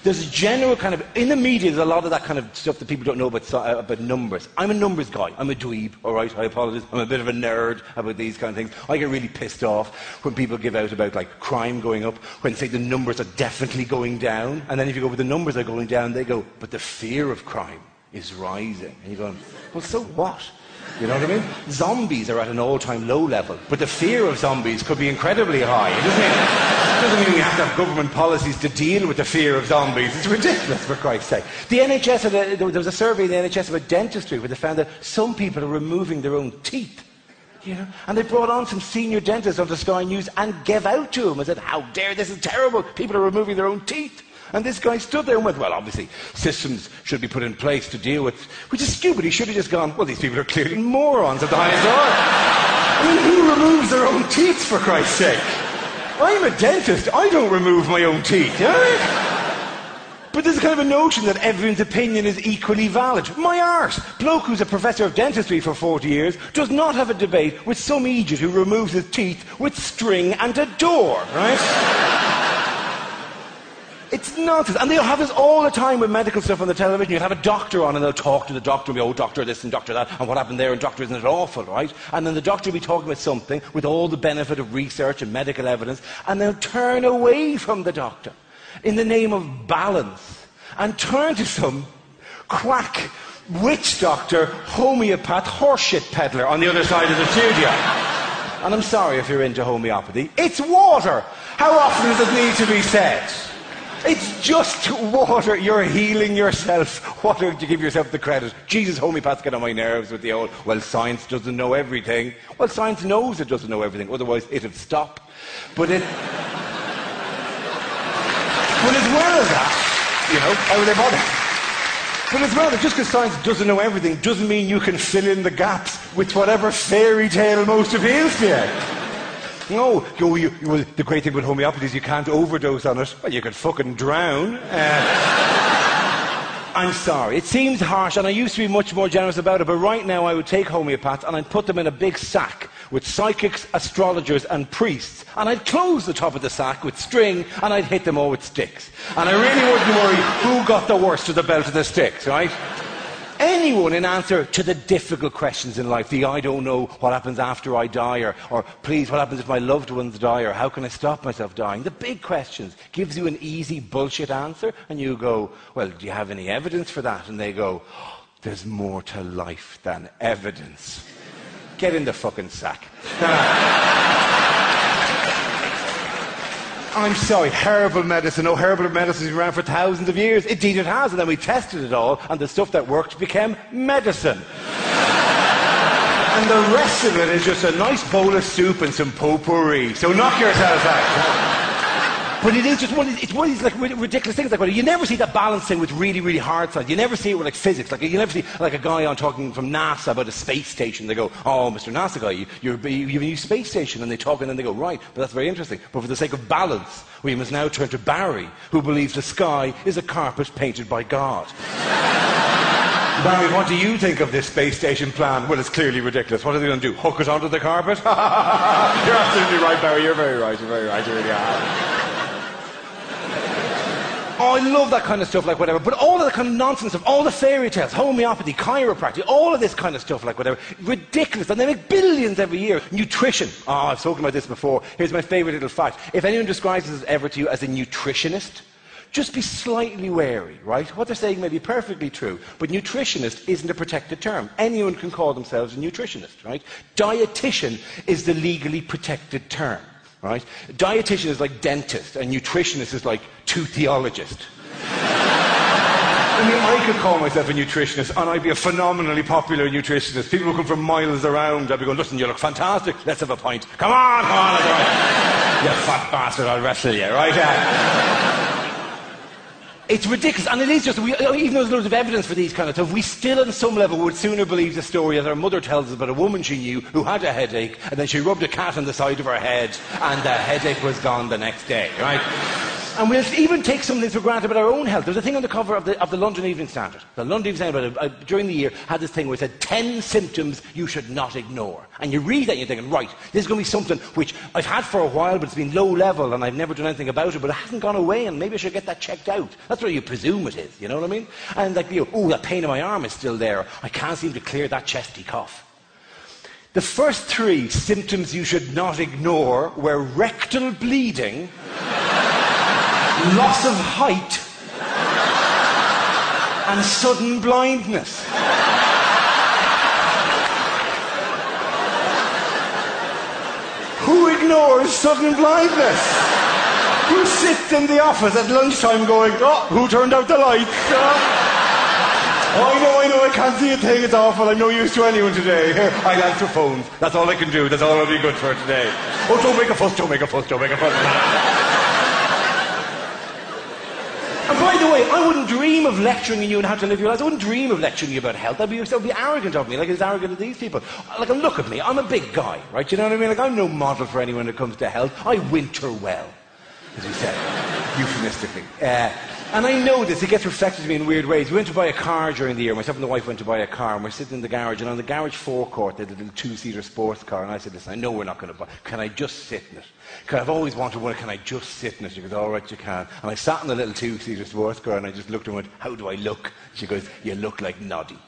there's a general kind of, in the media, there's a lot of that kind of stuff that people don't know about numbers. I'm a numbers guy. I'm a dweeb, all right? I apologize. I'm a bit of a nerd about these kind of things. I get really pissed off when people give out about, like, crime going up, when they say the numbers are definitely going down. And then if you go, but the numbers are going down, they go, but the fear of crime is rising. And you're going, well, so what? You know what I mean? Zombies are at an all-time low level, but the fear of zombies could be incredibly high. It doesn't mean we have to have government policies to deal with the fear of zombies. It's ridiculous, for Christ's sake. The NHS, there was a survey in the NHS about dentistry where they found that some people are removing their own teeth. You know? And they brought on some senior dentists onto Sky News and gave out to them and said, how dare, this is terrible. People are removing their own teeth. And this guy stood there and went, well, obviously, systems should be put in place to deal with, which is stupid. He should have just gone, well, these people are clearly morons at the highest order. I mean, who removes their own teeth, for Christ's sake? I'm a dentist. I don't remove my own teeth. You know what I mean? But there's kind of a notion that everyone's opinion is equally valid. My arse, bloke who's a professor of dentistry for 40 years, does not have a debate with some idiot who removes his teeth with string and a door, right? It's nonsense. And they'll have this all the time with medical stuff on the television. You'll have a doctor on and they'll talk to the doctor and be, oh, doctor this and doctor that, and what happened there, and doctor, isn't it awful, right? And then the doctor will be talking about something with all the benefit of research and medical evidence, and they'll turn away from the doctor in the name of balance and turn to some quack, witch doctor, homeopath, horseshit peddler on the other side of the studio. And I'm sorry if you're into homeopathy. It's water. How often does it need to be said? It's just water. You're healing yourself. What do you give yourself the credit? Jesus, homeopaths get on my nerves with the old, well, science doesn't know everything. Well, science knows it doesn't know everything. Otherwise, it'd stop. But as well as that, you know, why would they bother? But as well, just because science doesn't know everything doesn't mean you can fill in the gaps with whatever fairy tale most appeals to you. No, the great thing with homeopathy is you can't overdose on it. Well, you could fucking drown. I'm sorry. It seems harsh, and I used to be much more generous about it, but right now I would take homeopaths and I'd put them in a big sack with psychics, astrologers and priests, and I'd close the top of the sack with string and I'd hit them all with sticks. And I really wouldn't worry who got the worst of the belt of the sticks, right? Anyone in answer to the difficult questions in life, the I don't know what happens after I die, or please, what happens if my loved ones die, or how can I stop myself dying? The big questions gives you an easy bullshit answer, and you go, well, do you have any evidence for that? And they go, oh, there's more to life than evidence. Get in the fucking sack. I'm sorry, herbal medicine. Oh, herbal medicine has been around for thousands of years. Indeed it has, and then we tested it all, and the stuff that worked became medicine. And the rest of it is just a nice bowl of soup and some potpourri. So knock yourself out. But it is just one of these like ridiculous things. Like, you never see that balance thing with really, really hard science. You never see it with like physics. Like, you never see like a guy on talking from NASA about a space station. They go, oh, Mr. NASA guy, you have a new space station. And they talk and then they go, right, but that's very interesting. But for the sake of balance, we must now turn to Barry, who believes the sky is a carpet painted by God. Barry, what do you think of this space station plan? Well, it's clearly ridiculous. What are they going to do? Hook it onto the carpet? You're absolutely right, Barry. You're very right. You're very right. You really are. Oh, I love that kind of stuff, like whatever. But all of the kind of nonsense stuff, all the fairy tales, homeopathy, chiropractic, all of this kind of stuff, like whatever, ridiculous. And they make billions every year. Nutrition. Oh, I've spoken about this before. Here's my favourite little fact. If anyone describes this ever to you as a nutritionist, just be slightly wary, right? What they're saying may be perfectly true, but nutritionist isn't a protected term. Anyone can call themselves a nutritionist, right? Dietitian is the legally protected term. Right? Dietitian is like dentist, and nutritionist is like toothologist. I mean, I could call myself a nutritionist, and I'd be a phenomenally popular nutritionist. People would come from miles around. I'd be going, listen, you look fantastic. Let's have a pint. Come on, come on. You fat bastard, I'll wrestle you, right? It's ridiculous, and it is just, even though there's loads of evidence for these kind of stuff, we still on some level would sooner believe the story that our mother tells us about a woman she knew who had a headache, and then she rubbed a cat on the side of her head, and the headache was gone the next day, right? And we'll even take some things for granted about our own health. There's a thing on the cover of the London Evening Standard. The London Evening Standard, during the year, had this thing where it said 10 symptoms you should not ignore. And you read that and you're thinking, right, this is going to be something which I've had for a while, but it's been low level and I've never done anything about it, but it hasn't gone away and maybe I should get that checked out. That's what you presume it is, you know what I mean? And like, that pain in my arm is still there. I can't seem to clear that chesty cough. The first 3 symptoms you should not ignore were rectal bleeding, loss of height, and sudden blindness. Who ignores sudden blindness? Who sits in the office at lunchtime going, oh, who turned out the lights? Oh, I know, I can't see a thing, it's awful, I'm no use to anyone today. Here, I'll answer phones. That's all I can do, that's all I'll be good for today. Oh, don't make a fuss. And by the way, I wouldn't dream of lecturing you on how to live your life. I wouldn't dream of lecturing you about health. That would be arrogant of me, like it's arrogant of these people. Like, look at me, I'm a big guy, right? You know what I mean? Like, I'm no model for anyone when it comes to health. I winter well, as we say, euphemistically. And I know this, it gets reflected to me in weird ways. We went to buy a car during the year. Myself and the wife went to buy a car, and we're sitting in the garage, and on the garage forecourt, they had a little 2-seater sports car, and I said, listen, I know we're not going to buy, can I just sit in it? Because I've always wanted one, can I just sit in it? She goes, all right, you can. And I sat in the little 2-seater sports car, and I just looked and went, how do I look? She goes, you look like Noddy.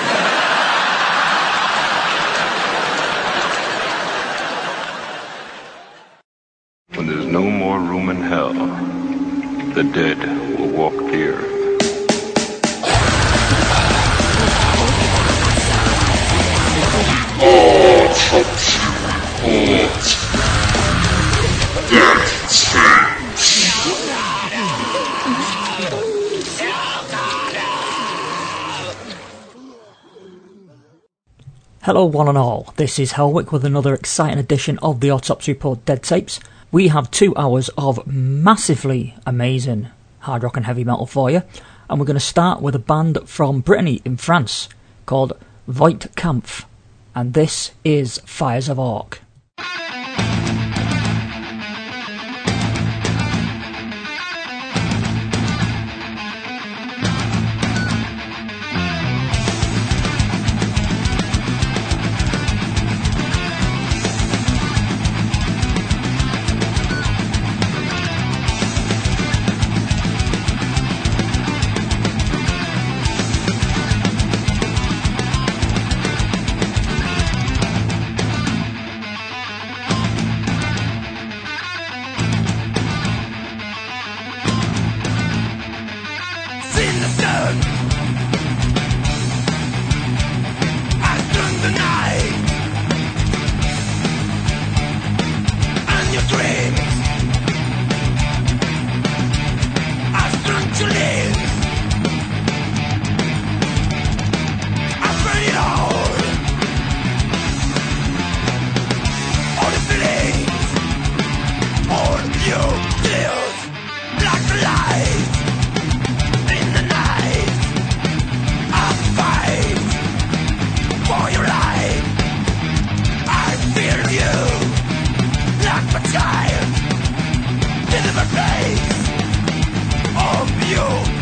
When there's no more room in hell, the dead will walk the earth. Hello one and all, this is Helwick with another exciting edition of the Autopsy Report Dead Tapes. We have 2 hours of massively amazing hard rock and heavy metal for you, and we're going to start with a band from Brittany in France called Voigt Kampf, and this is Fires of Orc. Of you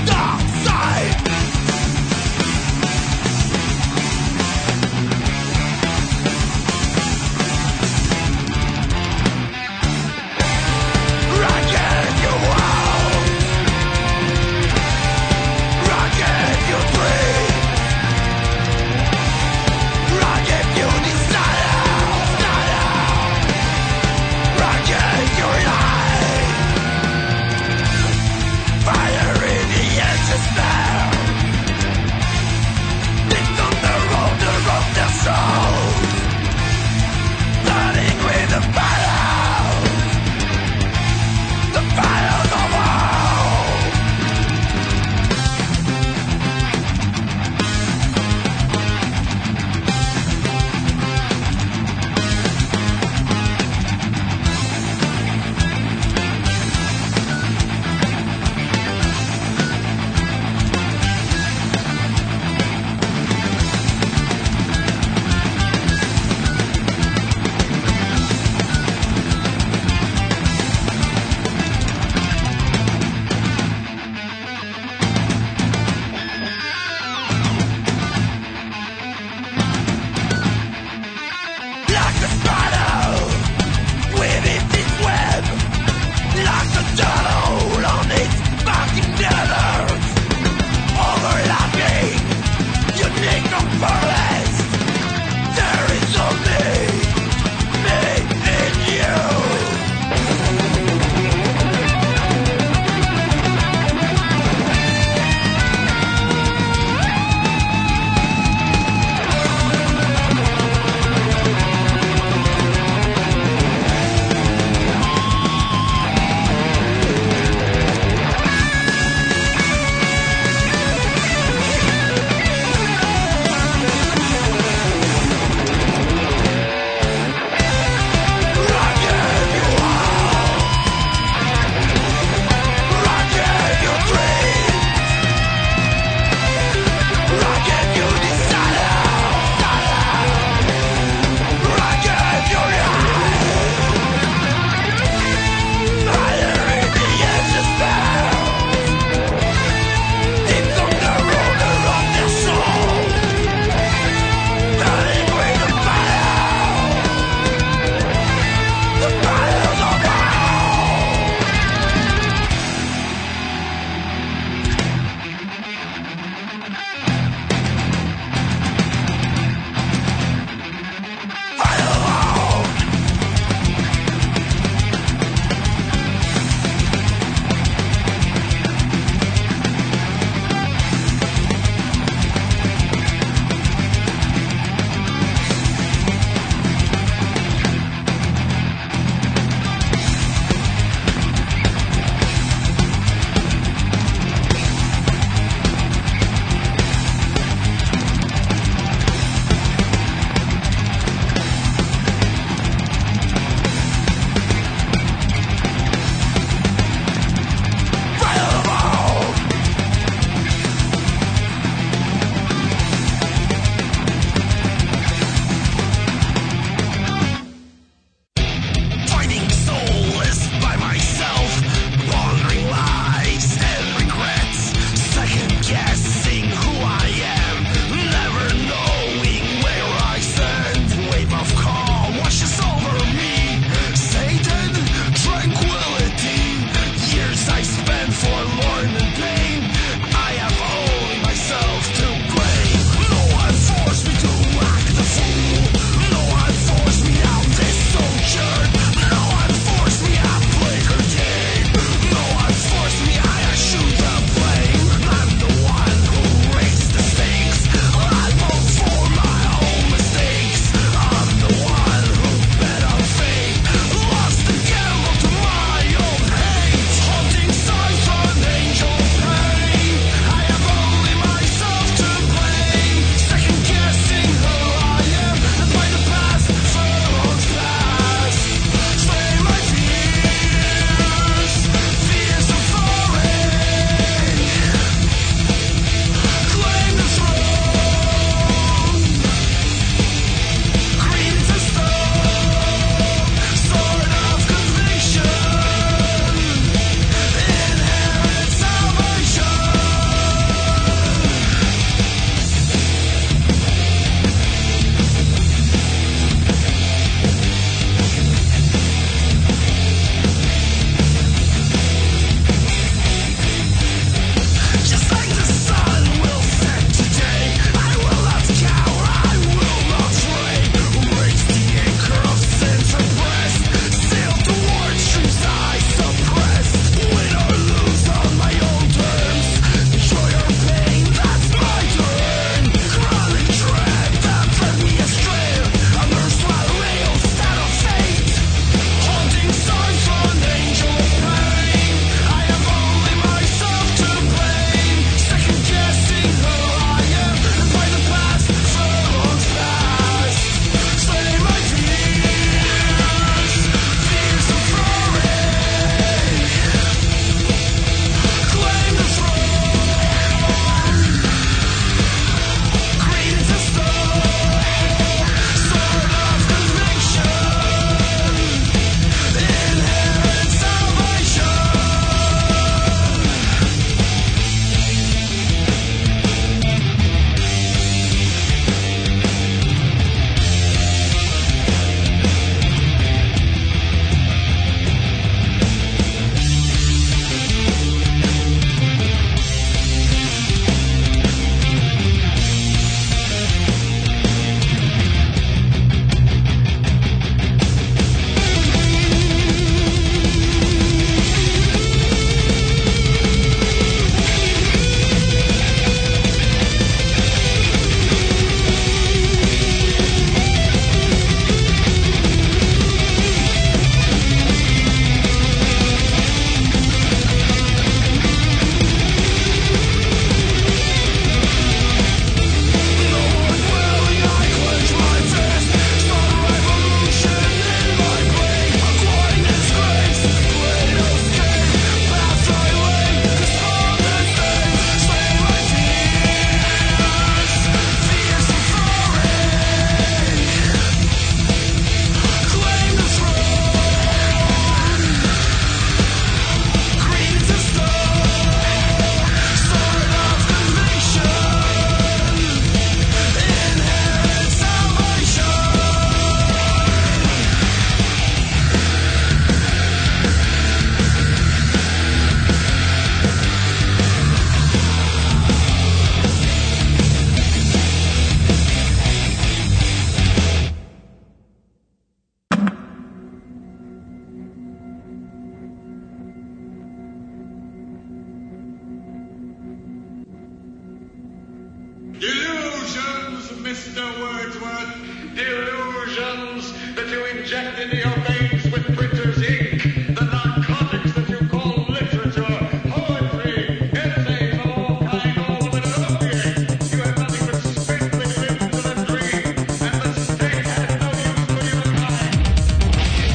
illusions, Mr. Wordsworth, delusions that you inject into your veins with printer's ink, the narcotics that you call literature, poetry, essays of all kinds, all of it an opiate. You have nothing but spindling limbs and a dream, and the state has no use for humankind.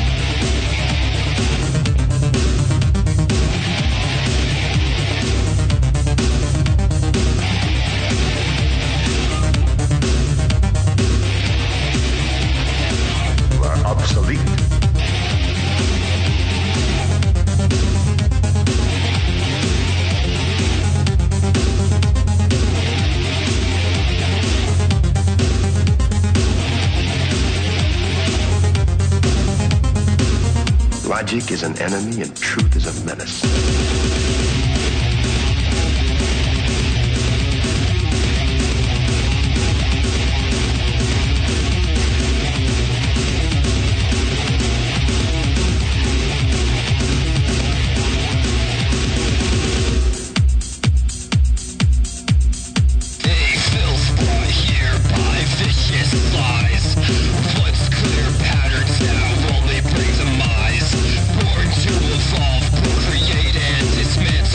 You are obsolete. Logic is an enemy and truth is a menace. They fills brought here by vicious lies. Once clear patterns now only bring demise. Born to evolve, procreate and dismiss.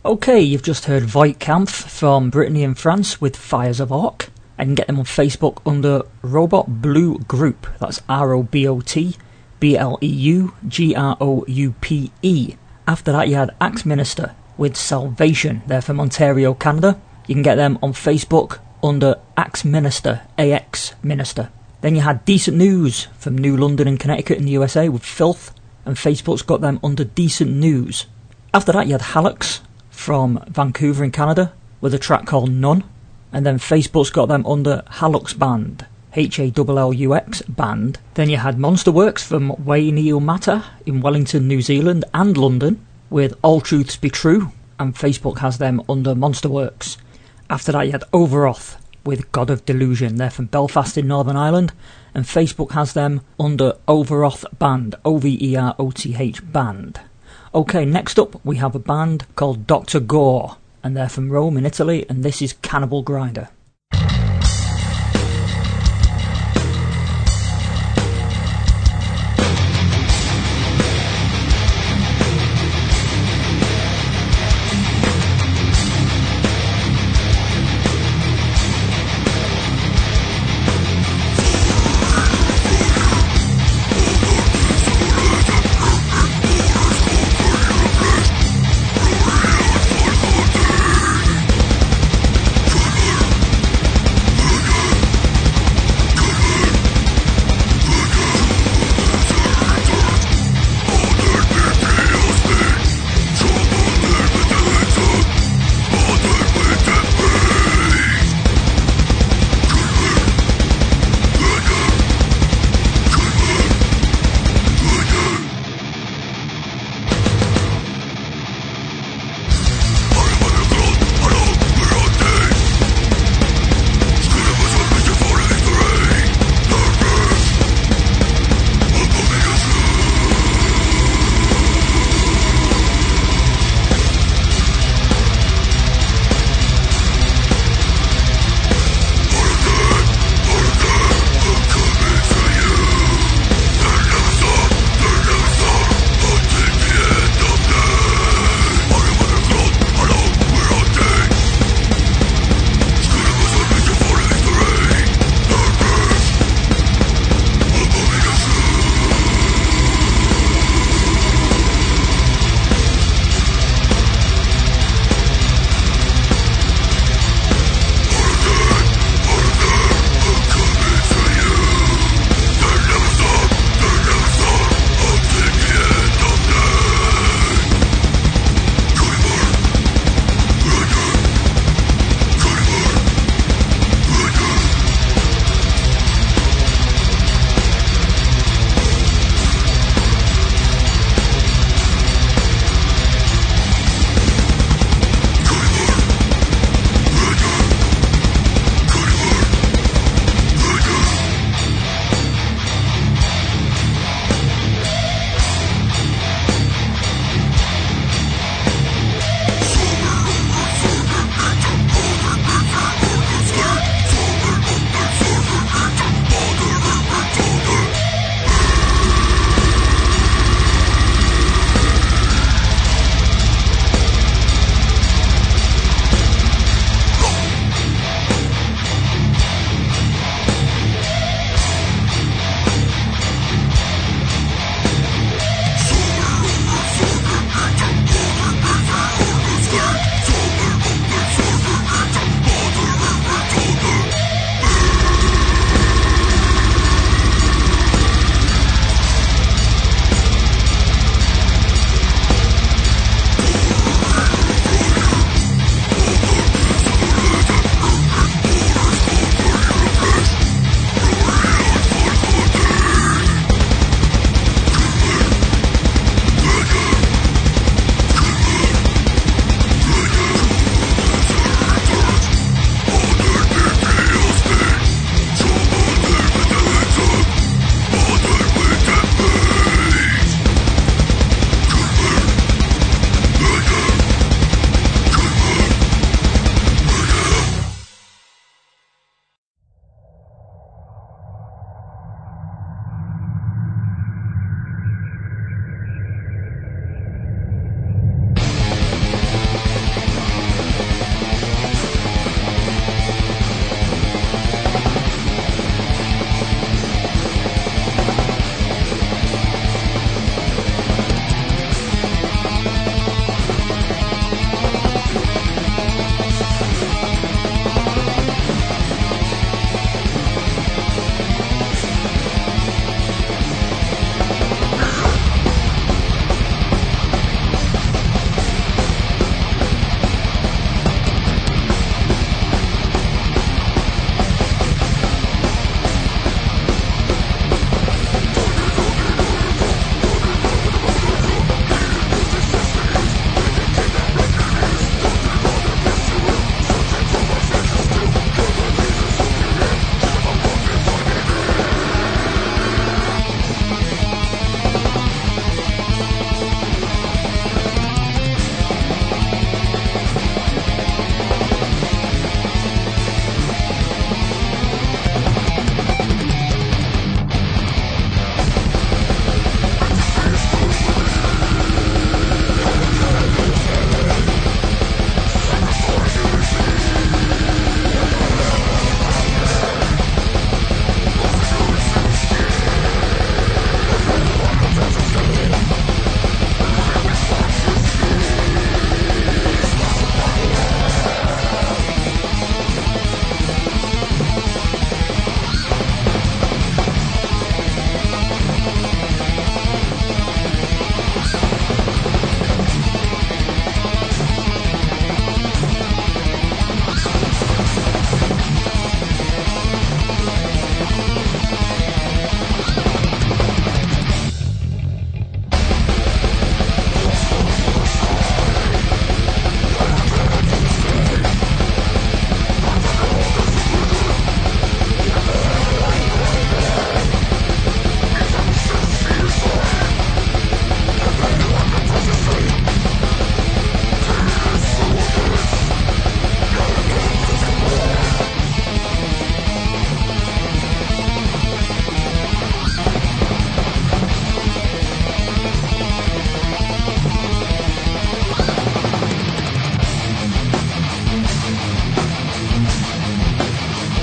Okay, you've just heard Voigtkampf from Brittany and France with Fires of Arc. I can get them on Facebook under Robot Blue Group. That's ROBOTBLEUGROUPE. After that you had Axe Minister with Salvation. They're from Ontario, Canada. You can get them on Facebook under Axe Minister, AX Minister. Then you had Decent News from New London in Connecticut in the USA with Filth, and Facebook's got them under Decent News. After that you had Halux from Vancouver in Canada with a track called None, and then Facebook's got them under Halux Band, HALLUX Band. Then you had Monsterworks from Wainuiomata in Wellington, New Zealand and London with All Truths Be True, and Facebook has them under Monsterworks. After that you had Overoth with God of Delusion. They're from Belfast in Northern Ireland, and Facebook has them under Overoth Band, OVEROTH Band. Okay, next up we have a band called Dr. Gore, and they're from Rome in Italy, and this is Cannibal Grinder.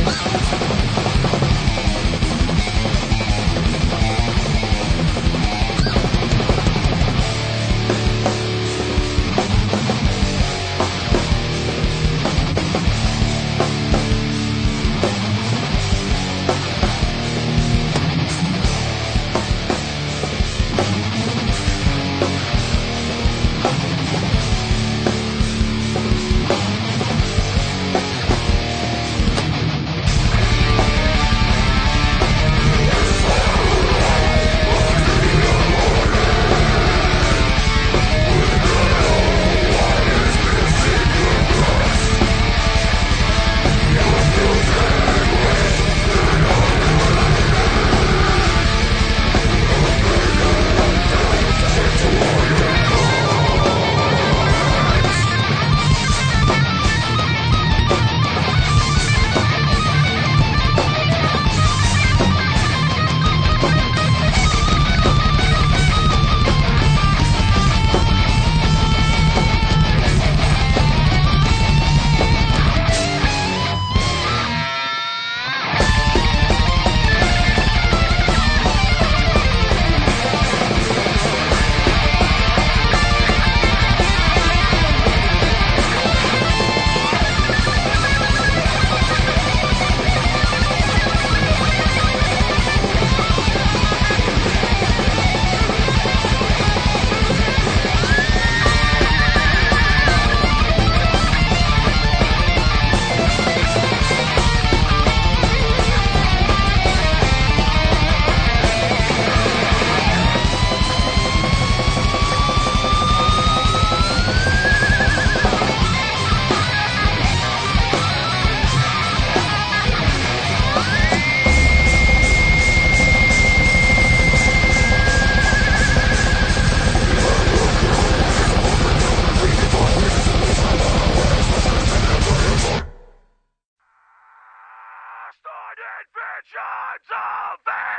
Visions of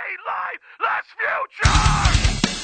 a lifeless future!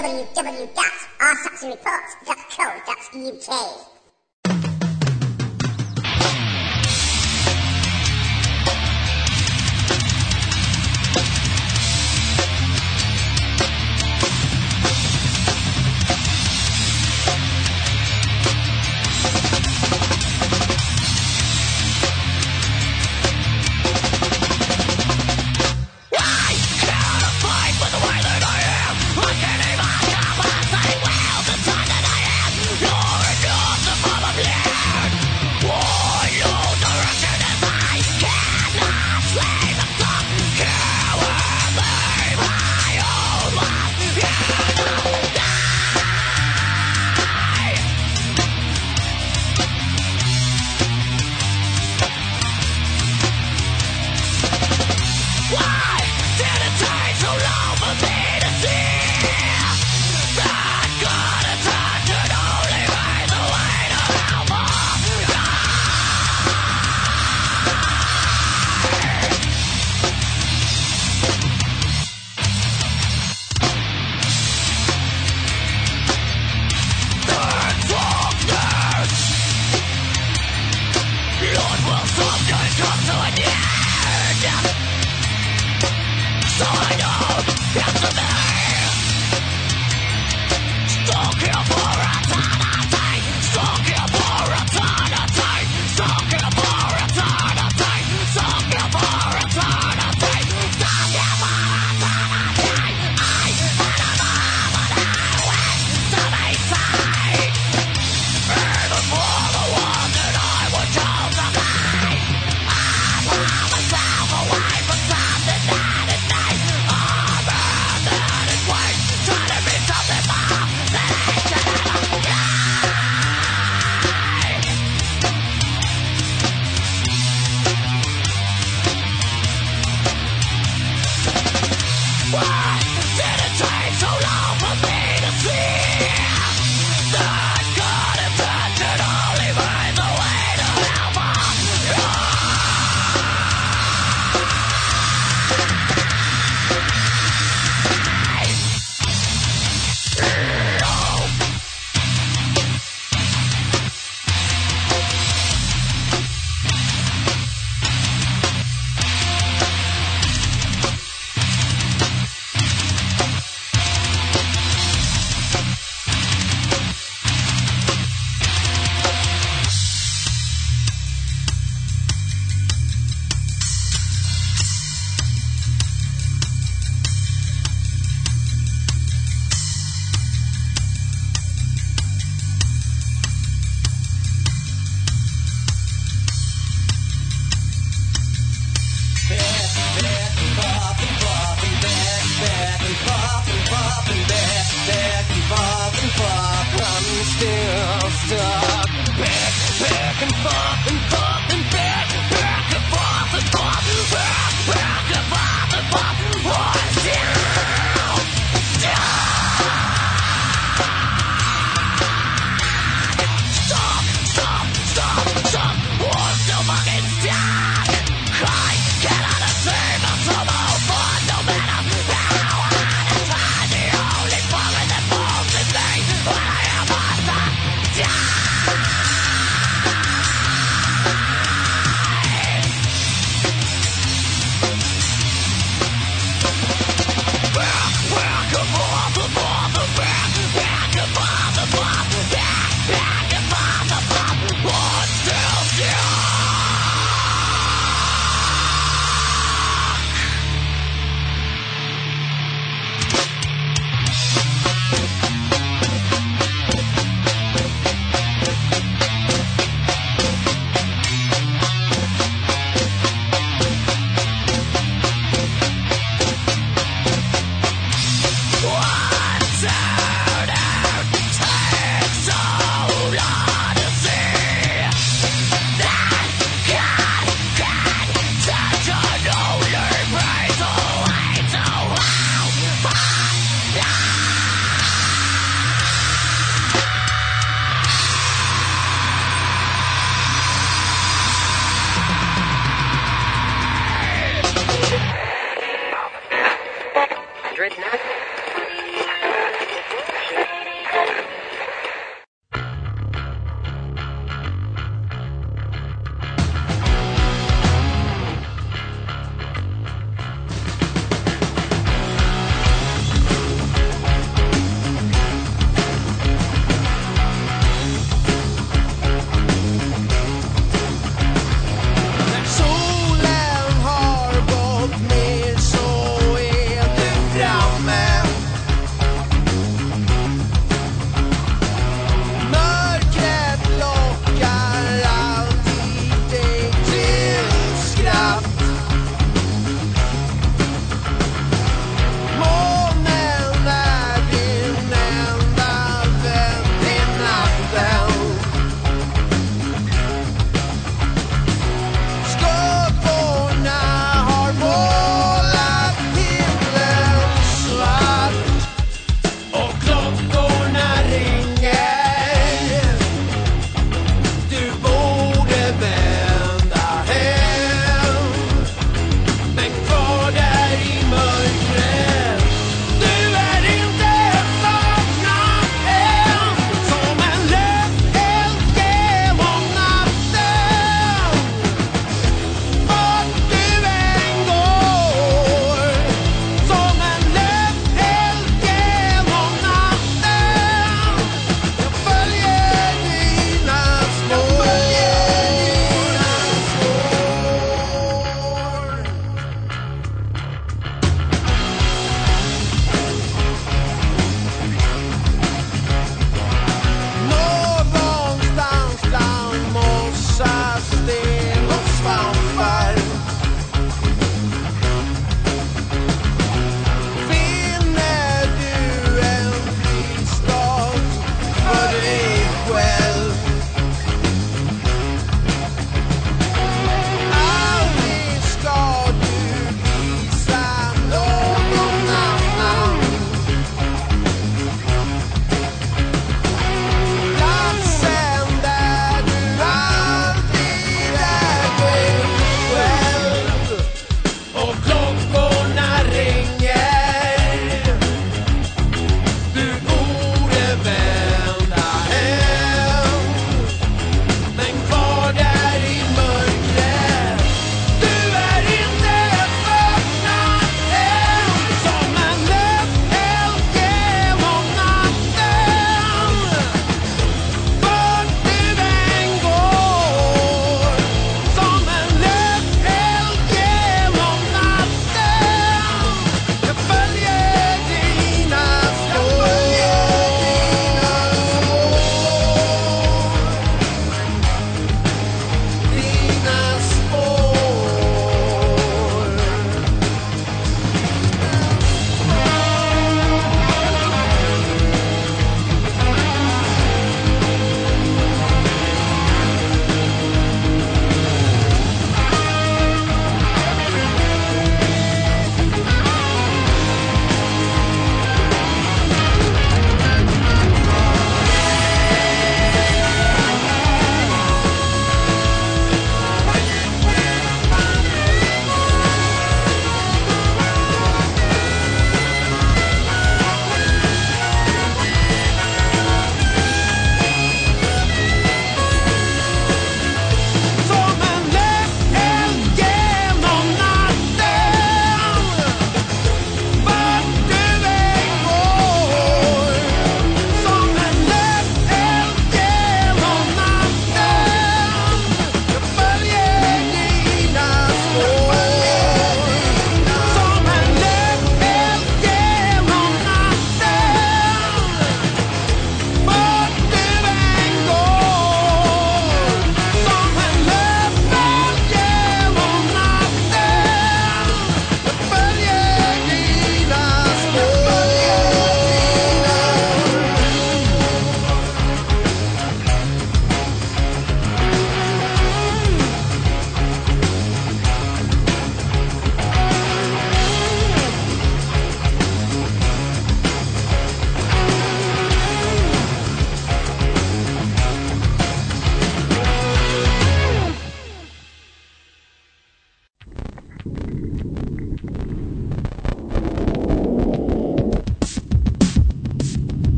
www.autopsyreport.co.uk.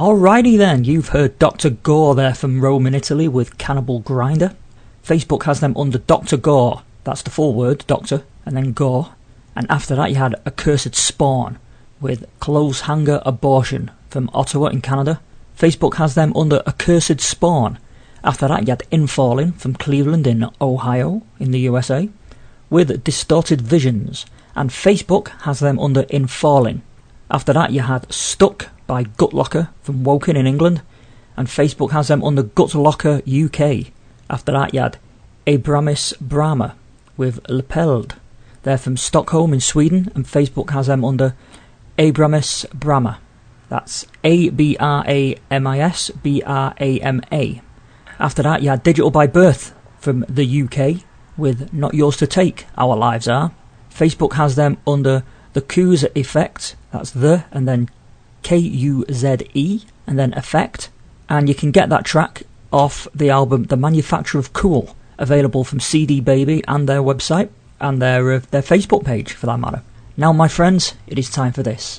Alrighty then, you've heard Dr. Gore there from Rome in Italy with Cannibal Grinder. Facebook has them under Dr. Gore, that's the full word, Doctor, and then Gore. And after that you had Accursed Spawn with Clothes Hanger Abortion from Ottawa in Canada. Facebook has them under Accursed Spawn. After that you had Infalling from Cleveland in Ohio in the USA with Distorted Visions. And Facebook has them under Infalling. After that you had Stuck by Gutlocker from Woking in England, and Facebook has them under Gutlocker UK. After that you had Abramis Brahma with Lepeld. They're from Stockholm in Sweden, and Facebook has them under Abramis Brahma. That's Abramis Brama. After that you had Digital by Birth from the UK with Not Yours to Take, Our Lives Are. Facebook has them under The Kuze Effect, that's the, and then Kuze, and then Effect. And you can get that track off the album The Manufacture of Cool, available from CD Baby and their website, and their Facebook page for that matter. Now my friends, it is time for this.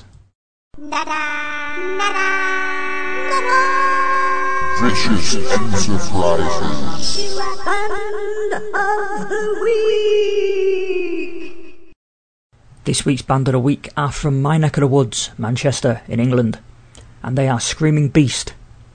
Vicious Enterprises. Band of the Week. This week's Band of the Week are from my neck of the woods, Manchester in England, and they are Screaming Beast.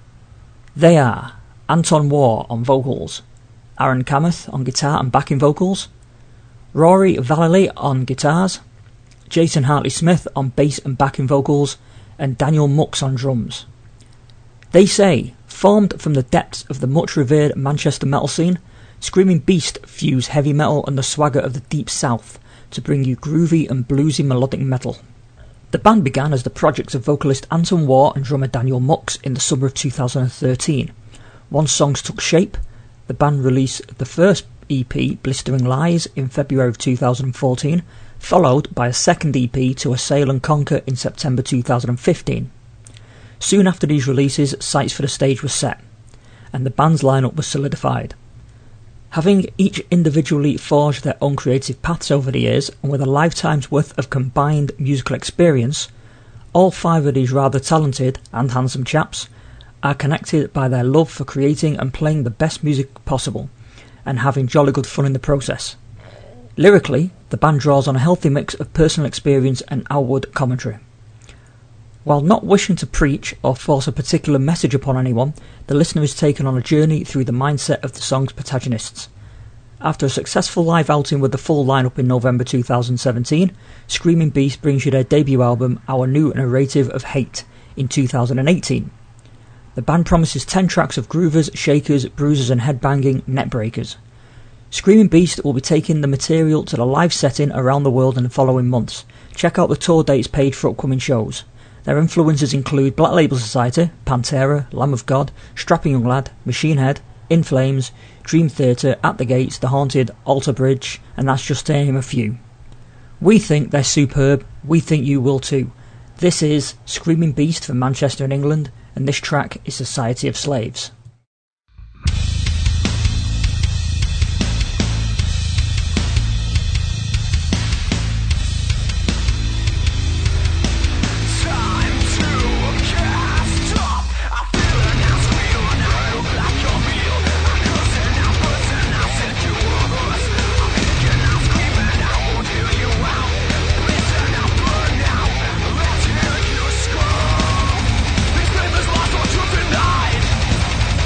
They are Anton Waugh on vocals, Aaron Kamath on guitar and backing vocals, Rory Vallely on guitars, Jason Hartley-Smith on bass and backing vocals, and Daniel Mux on drums. They say, formed from the depths of the much revered Manchester metal scene, Screaming Beast fuse heavy metal and the swagger of the Deep South to bring you groovy and bluesy melodic metal. The band began as the projects of vocalist Anton Waugh and drummer Daniel Mux in the summer of 2013. Once songs took shape, the band released the first EP, Blistering Lies, in February of 2014, followed by a second EP, To Assail and Conquer, in September 2015. Soon after these releases, sights for the stage were set, and the band's lineup was solidified. Having each individually forged their own creative paths over the years, and with a lifetime's worth of combined musical experience, all five of these rather talented and handsome chaps are connected by their love for creating and playing the best music possible, and having jolly good fun in the process. Lyrically, the band draws on a healthy mix of personal experience and outward commentary. While not wishing to preach or force a particular message upon anyone, the listener is taken on a journey through the mindset of the song's protagonists. After a successful live outing with the full lineup in November 2017, Screaming Beast brings you their debut album, Our New Narrative of Hate, in 2018. The band promises 10 tracks of groovers, shakers, bruisers and headbanging neckbreakers. Screaming Beast will be taking the material to the live setting around the world in the following months. Check out the tour dates page for upcoming shows. Their influences include Black Label Society, Pantera, Lamb of God, Strapping Young Lad, Machine Head, In Flames, Dream Theatre, At the Gates, The Haunted, Alter Bridge, and that's just to name a few. We think they're superb, we think you will too. This is Screaming Beast from Manchester in England, and this track is Society of Slaves. These papers lost what you denied.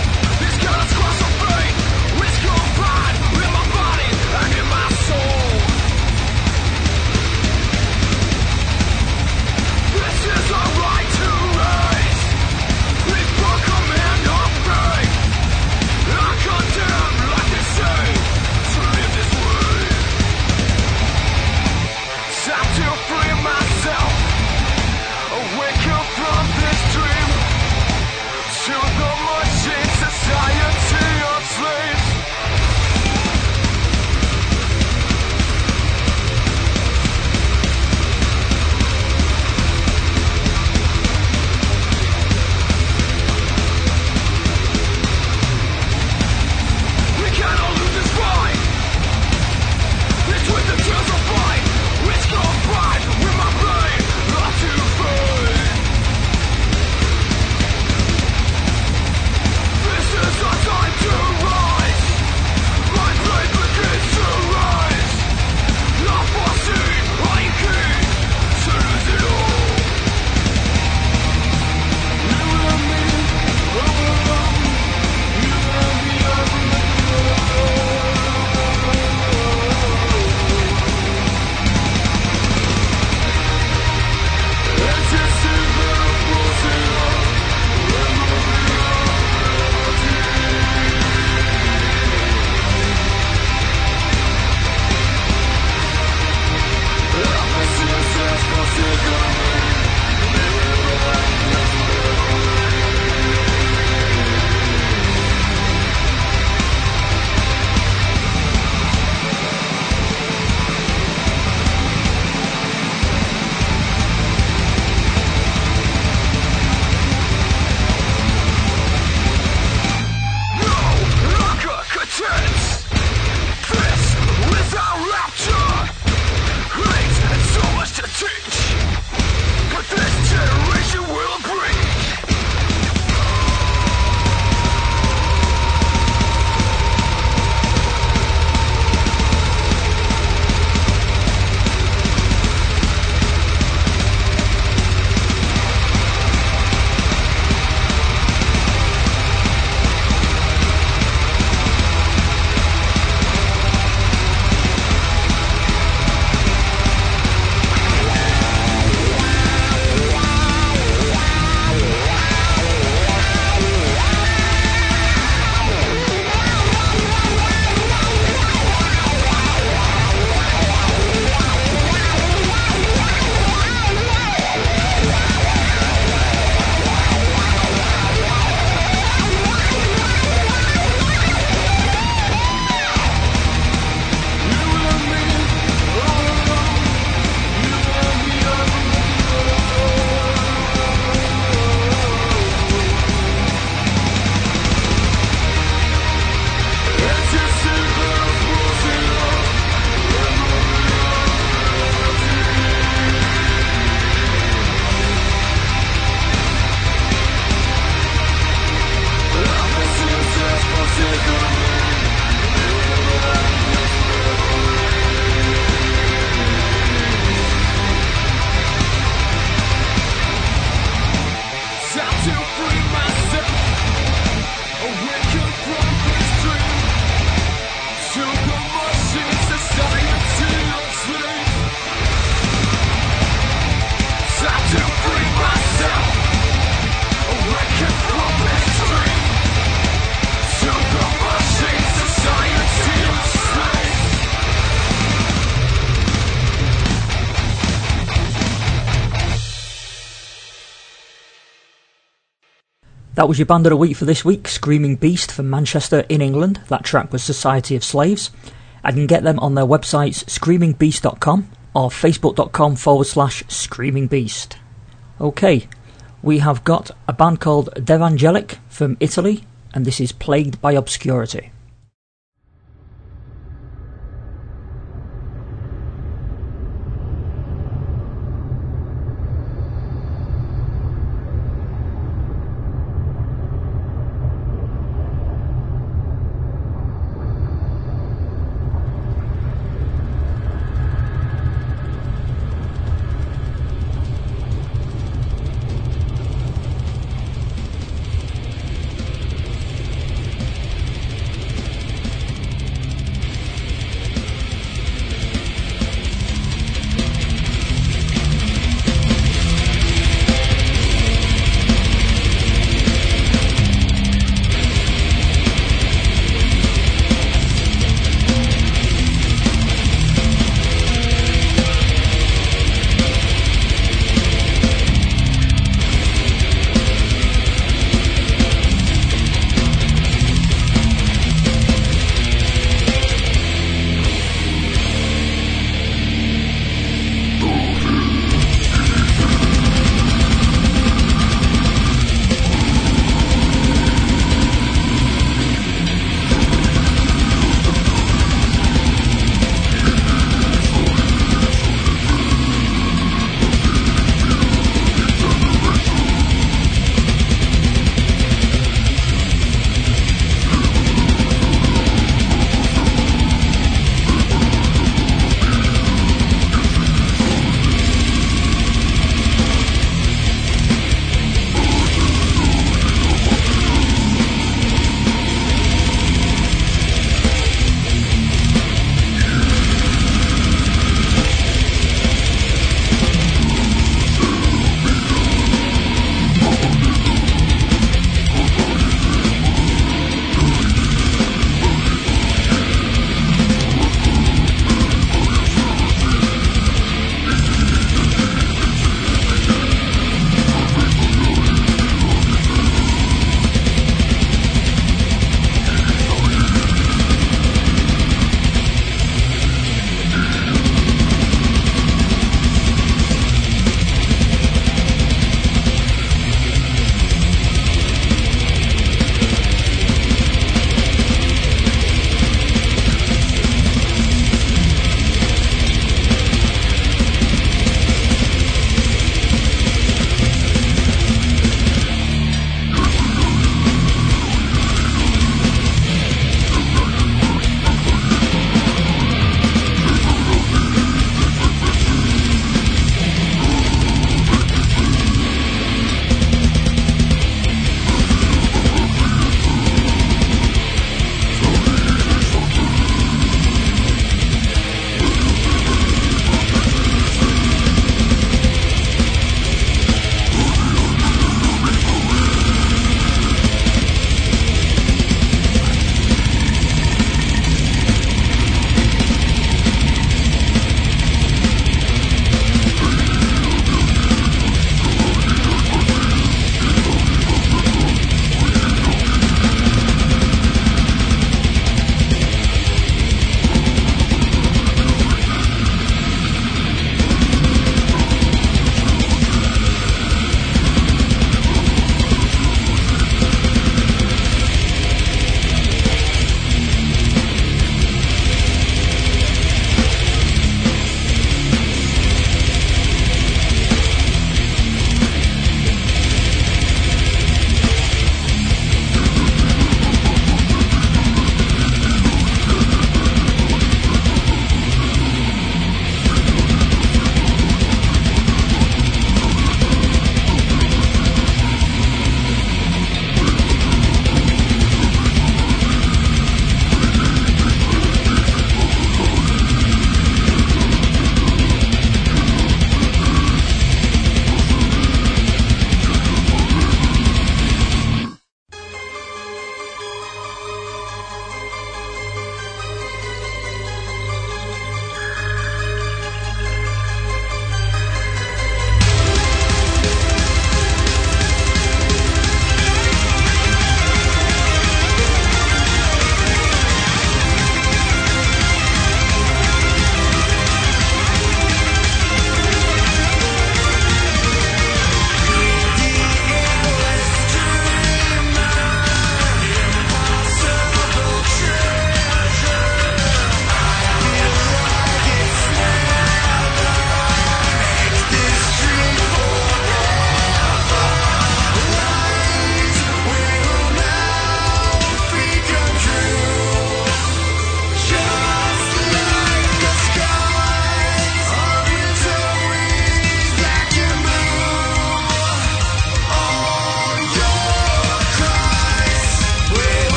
That was your band of the week for this week, Screaming Beast from Manchester in England. That track was Society of Slaves. I can get them on their websites screamingbeast.com or facebook.com/screamingbeast. Okay, we have got a band called Devangelic from Italy, and this is Plagued by Obscurity.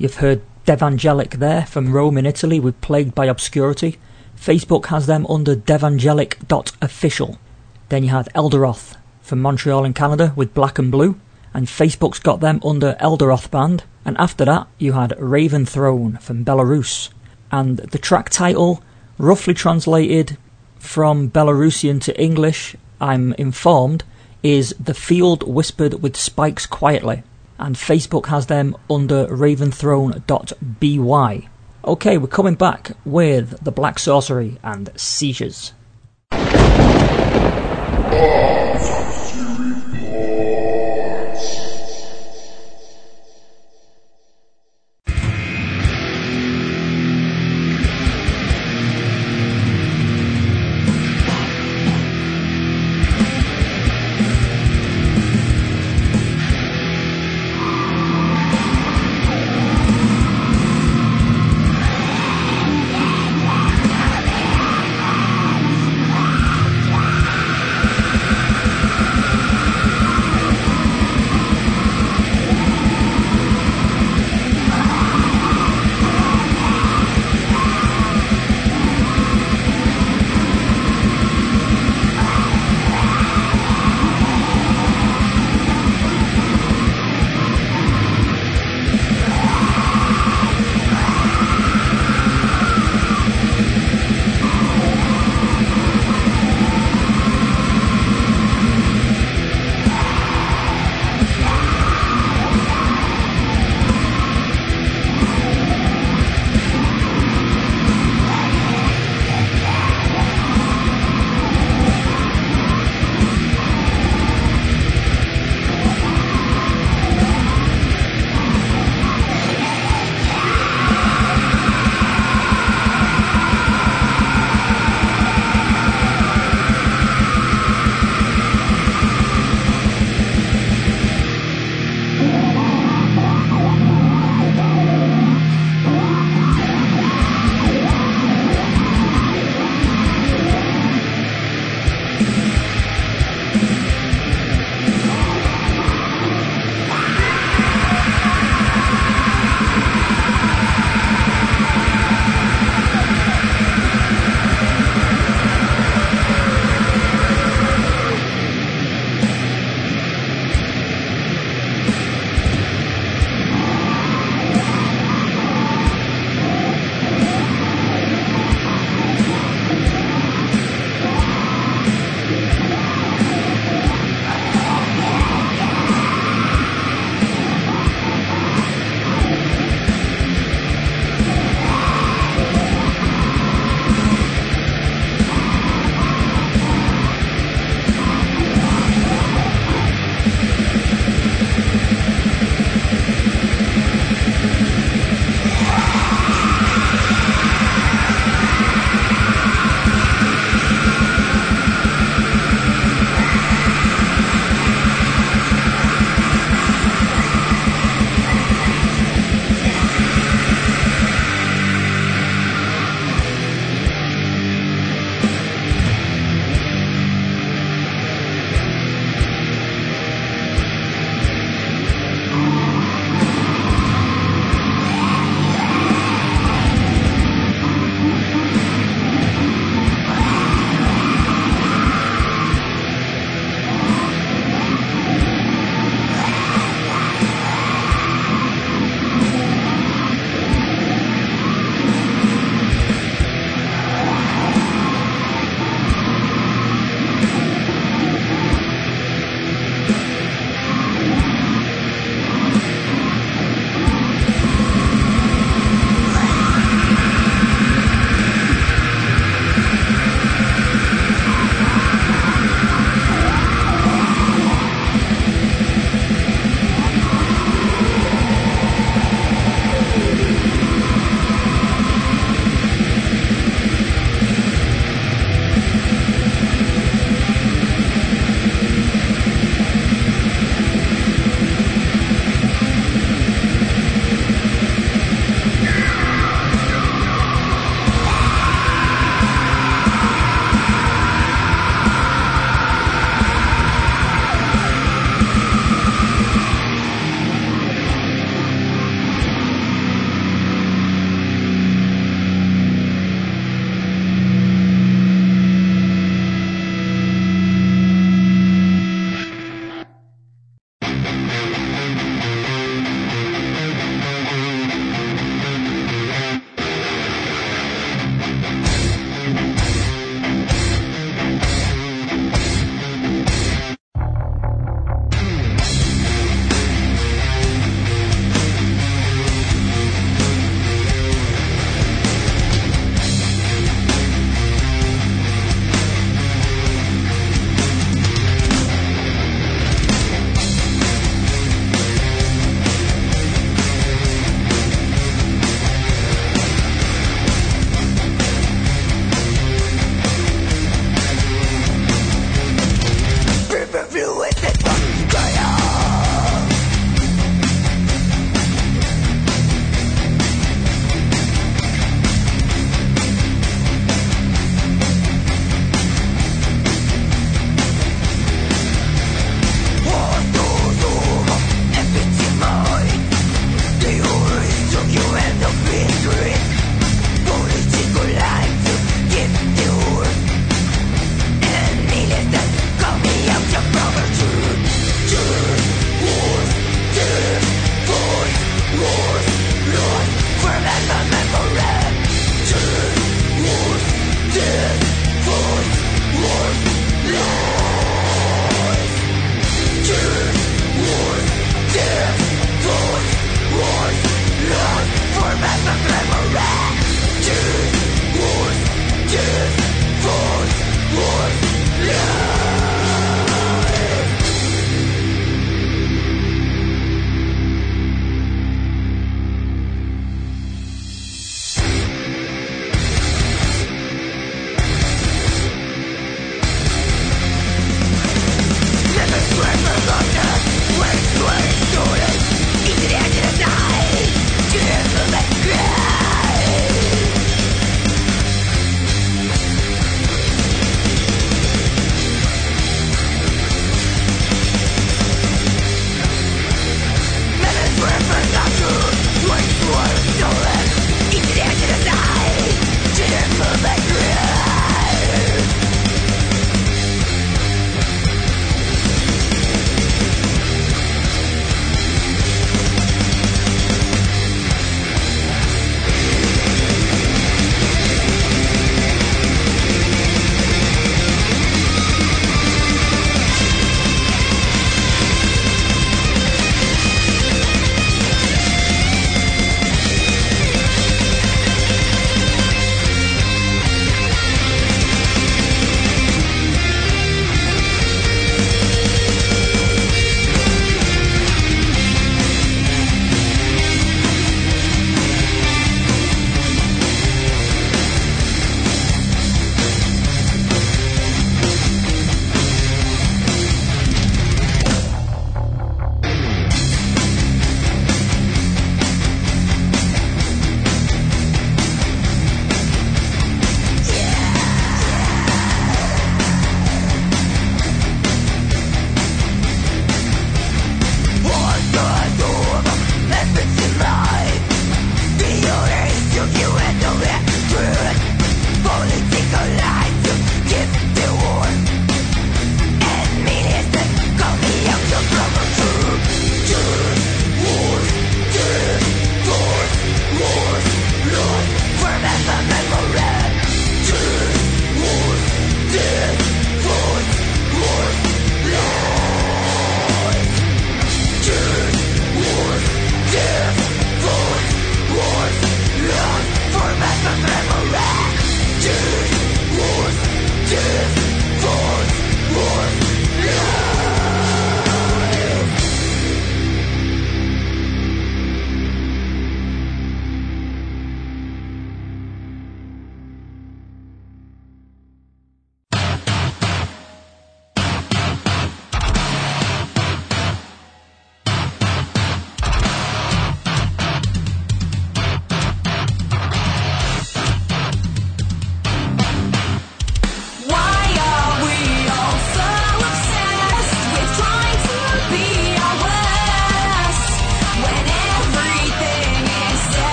You've heard Devangelic there from Rome in Italy with Plagued by Obscurity. Facebook has them under devangelic.official. Then you had Elderoth from Montreal in Canada with Black and Blue, and Facebook's got them under Elderoth Band. And after that you had Raven Throne from Belarus, and the track title, roughly translated from Belarusian to English, I'm informed, is The Field Whispered with Spikes Quietly, and Facebook has them under raventhrone.by. Okay, we're coming back with The Black Sorcery and Seizures.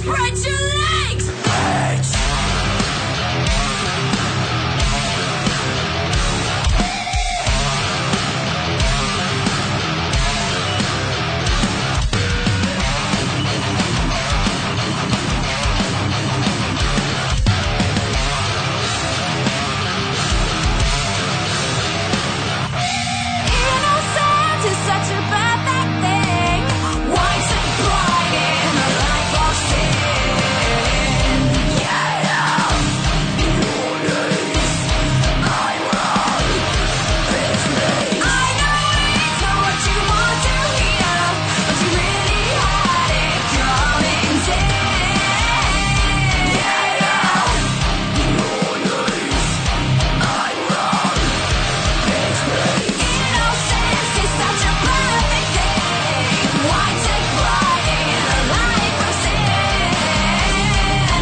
Spread your legs! Bitch! Innocence is such a perfect thing. Why take pride in a life of sin? Yeah, I know it's not what you want to hear, but you really had it coming down. Innocence is such a perfect thing. Why take pride in a life of sin?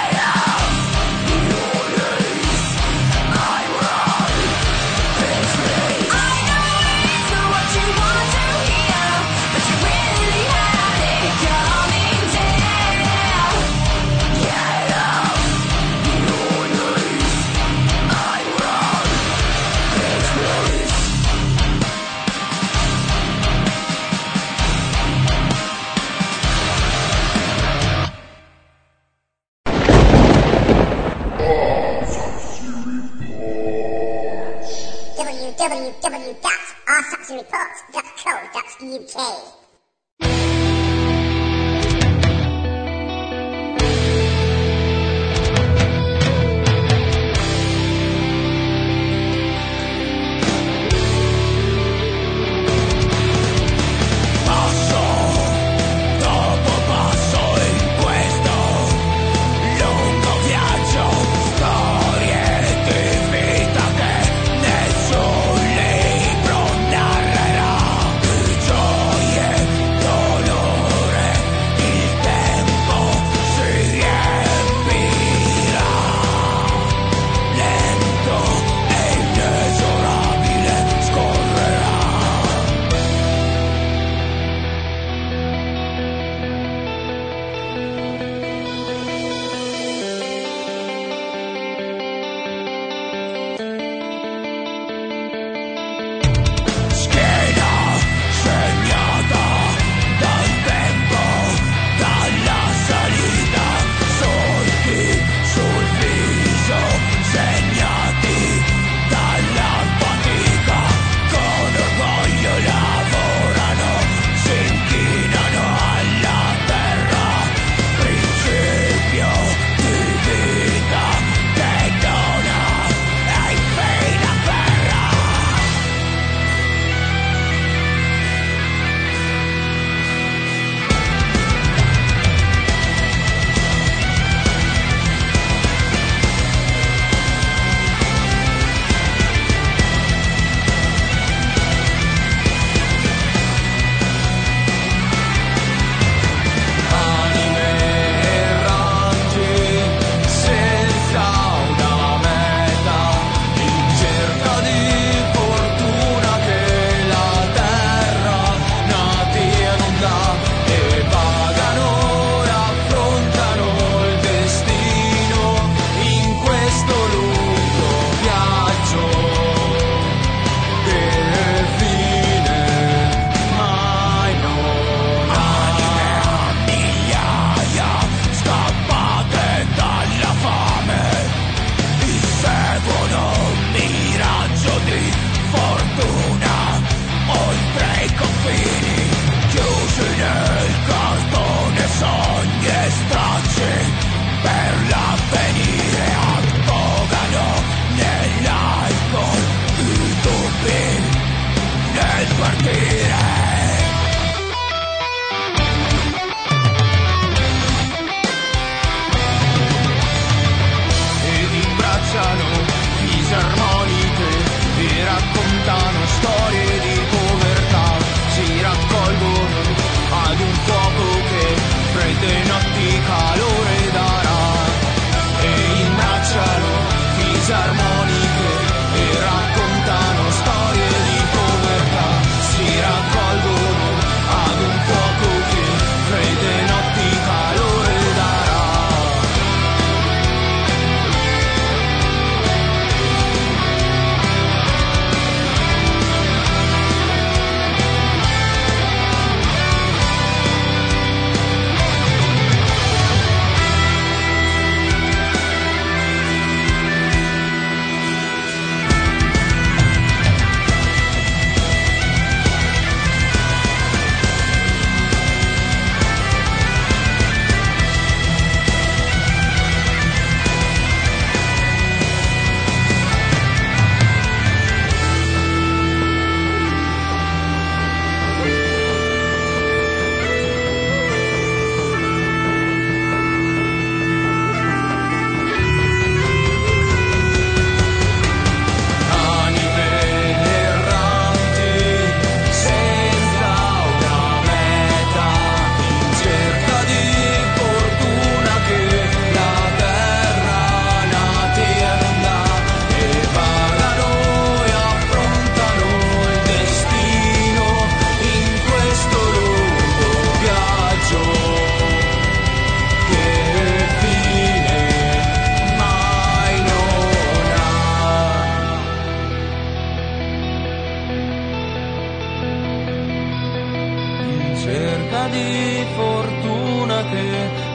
I know it's not what you want to hear, but you really had it coming down. www.autopsyreport.co.uk. Passo dopo passo in questo lungo viaggio, storie di vita che nessun libro narrerà, di gioie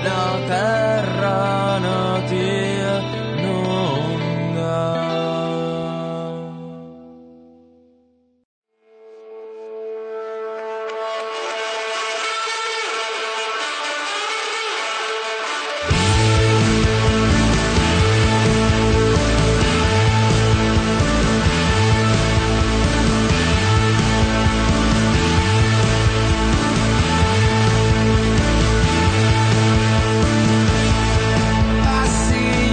la terra non ti inonda. I see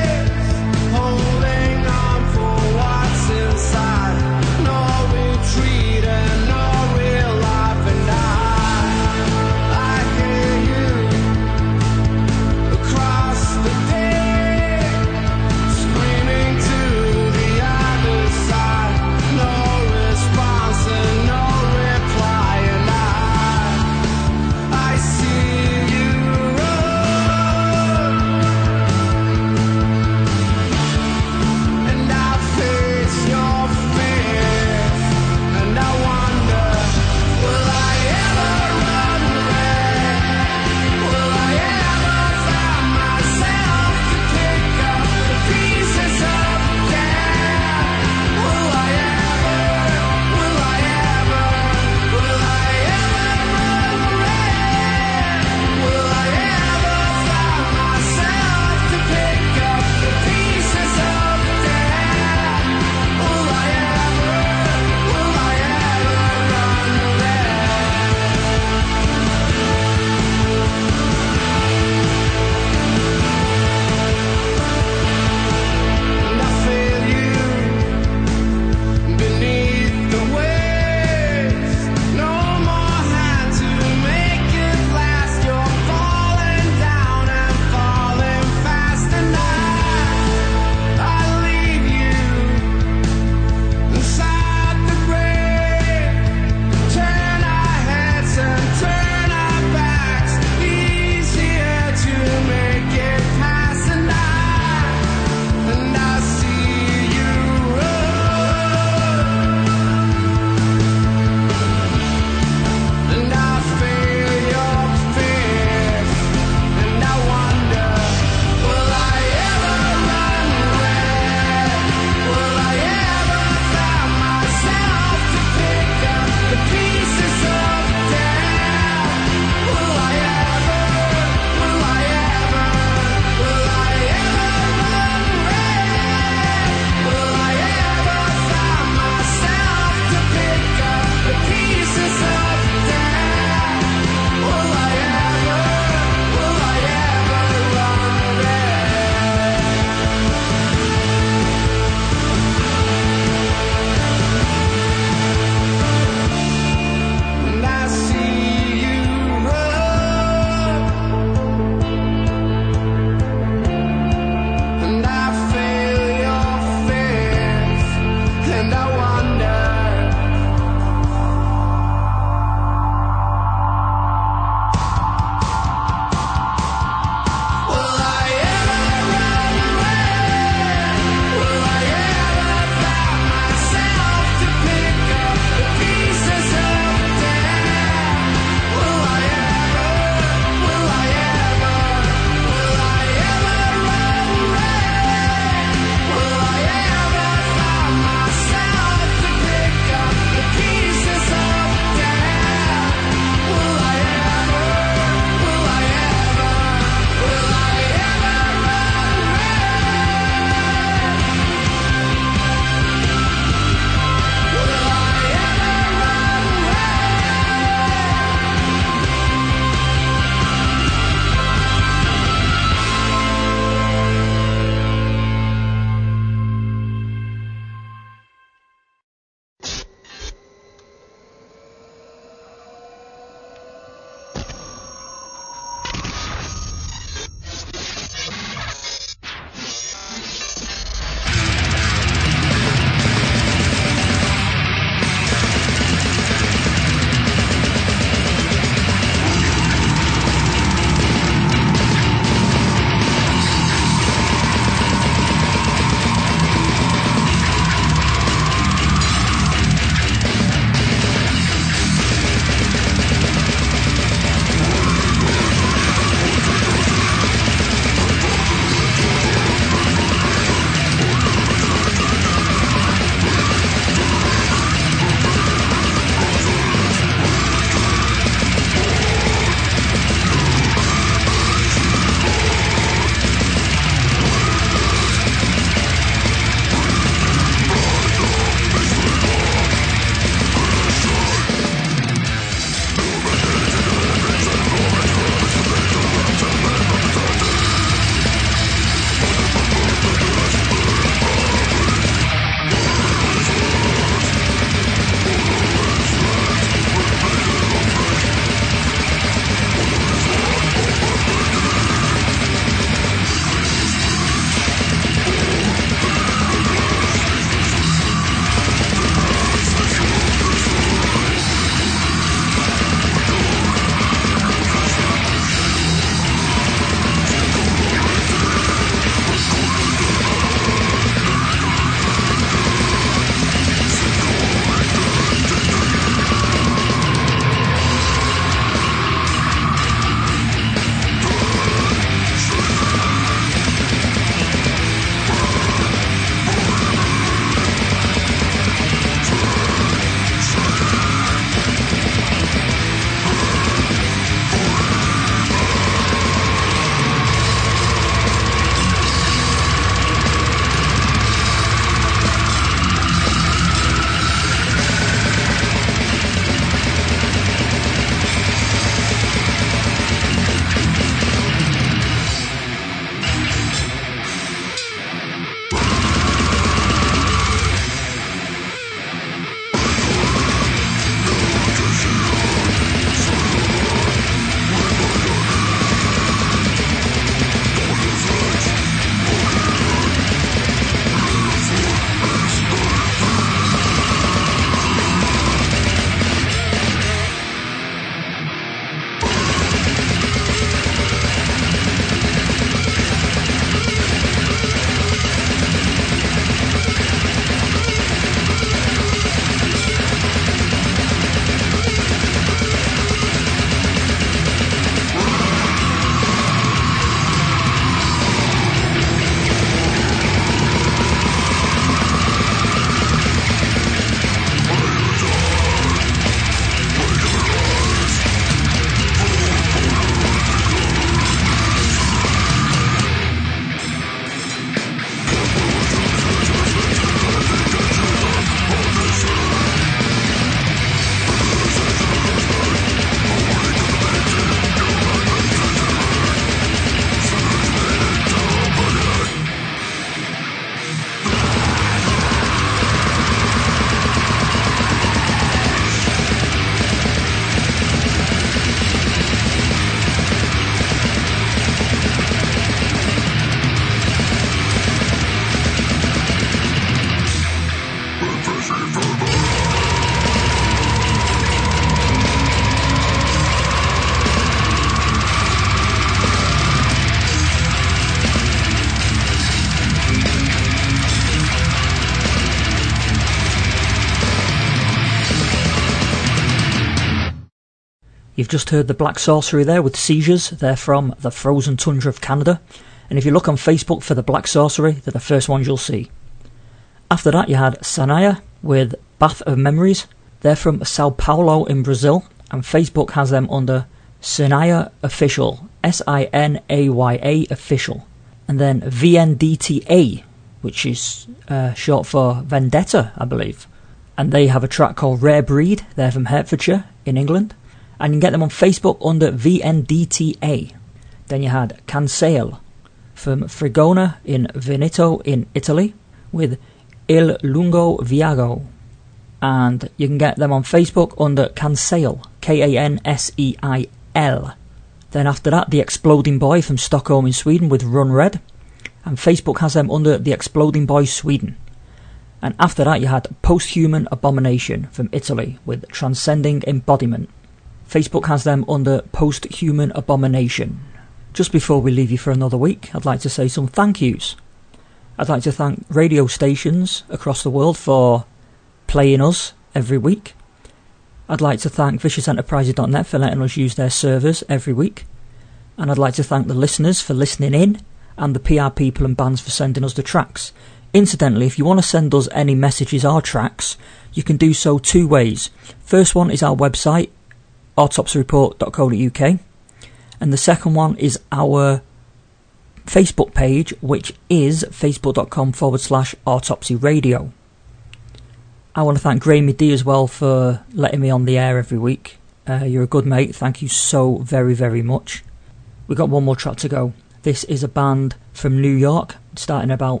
You've just heard the Black Sorcery there with Seizures. They're from the frozen tundra of Canada. And if you look on Facebook for the Black Sorcery, they're the first ones you'll see. After that, you had Sanaya with Bath of Memories. They're from Sao Paulo in Brazil, and Facebook has them under Sanaya Official, Sinaya Official. And then VNDTA, which is short for Vendetta, I believe. And they have a track called Rare Breed. They're from Hertfordshire in England. And you can get them on Facebook under VNDTA. Then you had Cancale from Frigona in Veneto in Italy with Il Lungo Viaggio. And you can get them on Facebook under Cancale, Kanseil. Then after that, The Exploding Boy from Stockholm in Sweden with Run Red. And Facebook has them under The Exploding Boy Sweden. And after that, you had Posthuman Abomination from Italy with Transcending Embodiment. Facebook has them under Posthuman Abomination. Just before we leave you for another week, I'd like to say some thank yous. I'd like to thank radio stations across the world for playing us every week. I'd like to thank ViciousEnterprises.net for letting us use their servers every week. And I'd like to thank the listeners for listening in, and the PR people and bands for sending us the tracks. Incidentally, if you want to send us any messages or tracks, you can do so two ways. First one is our website, autopsyreport.co.uk, and the second one is our Facebook page, which is facebook.com/autopsyradio. I want to thank Graeme D as well for letting me on the air every week. You're a good mate. Thank you so very, very much. We've got one more track to go. This is a band from New York, starting about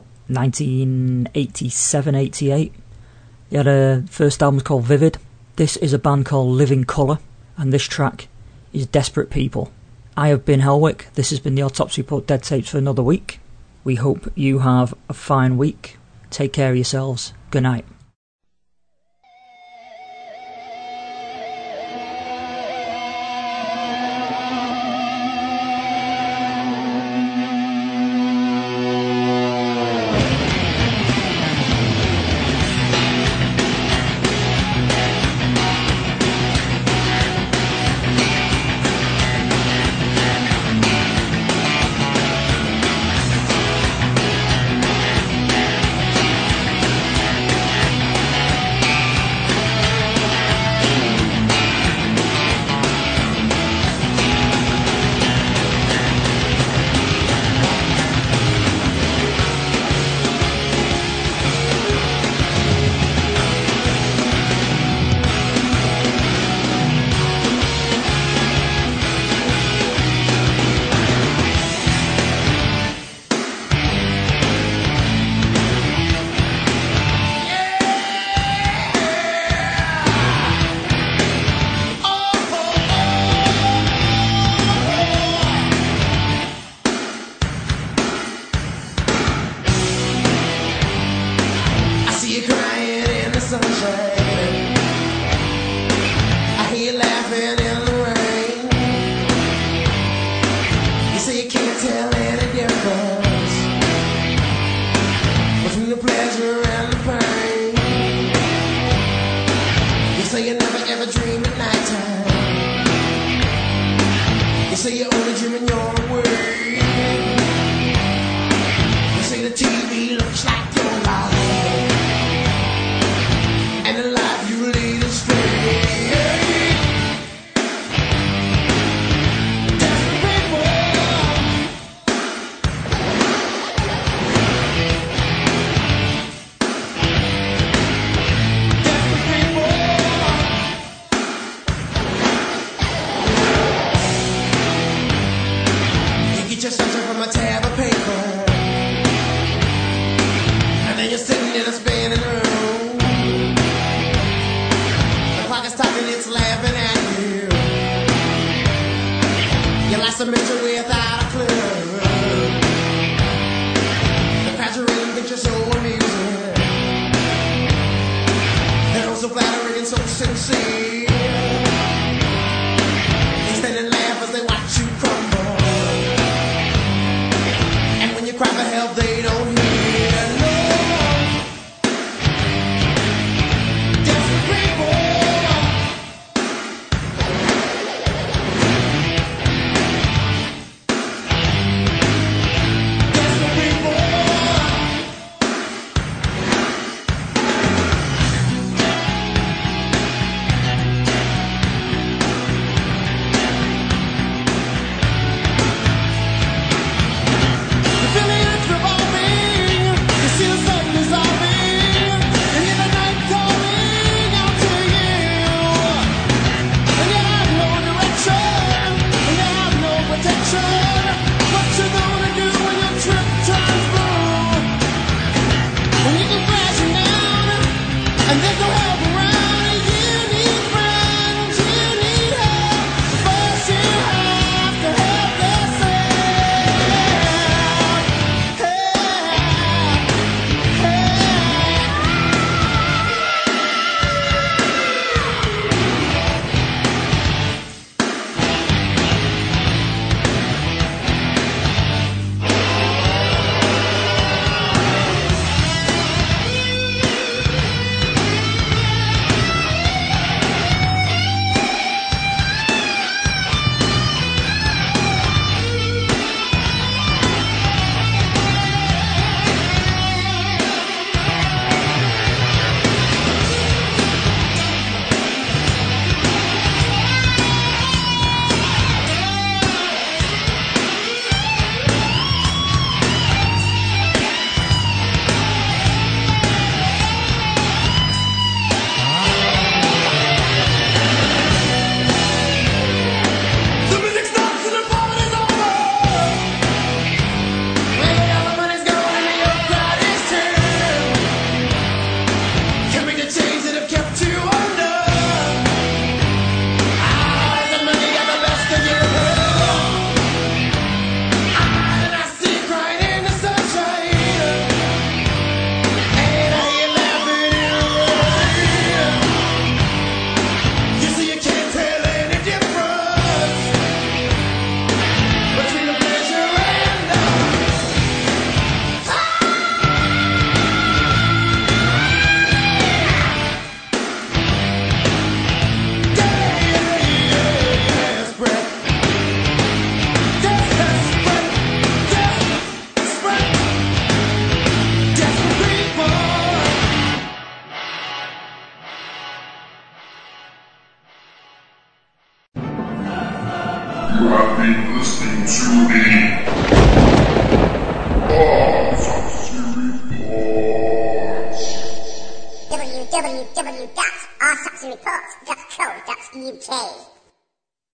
1987-88. They had a first album called Vivid. This is a band called Living Colour, and this track is Desperate People. I have been Helwick. This has been the Autopsy Report Dead Tapes for another week. We hope you have a fine week. Take care of yourselves. Good night. It's laughing at you. You're like some mental